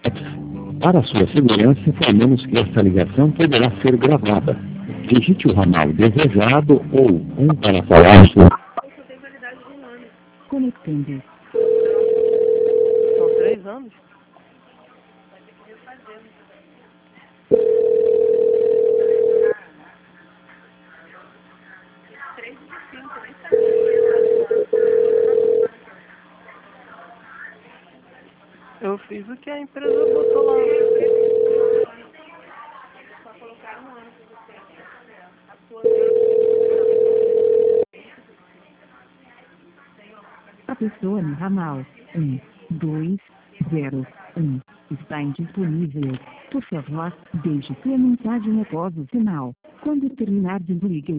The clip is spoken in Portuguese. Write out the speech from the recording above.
Para sua segurança, informamos que esta ligação poderá ser gravada. Digite o ramal desejado ou um para falar sobre... Conectando. São 3 anos. Eu fiz o que a empresa botou lá. Só colocar um ano pra você. A sua... A pessoa no ramal 1201 está indisponível. Por favor, deixe sua mensagem após o sinal. Quando terminar, desligue.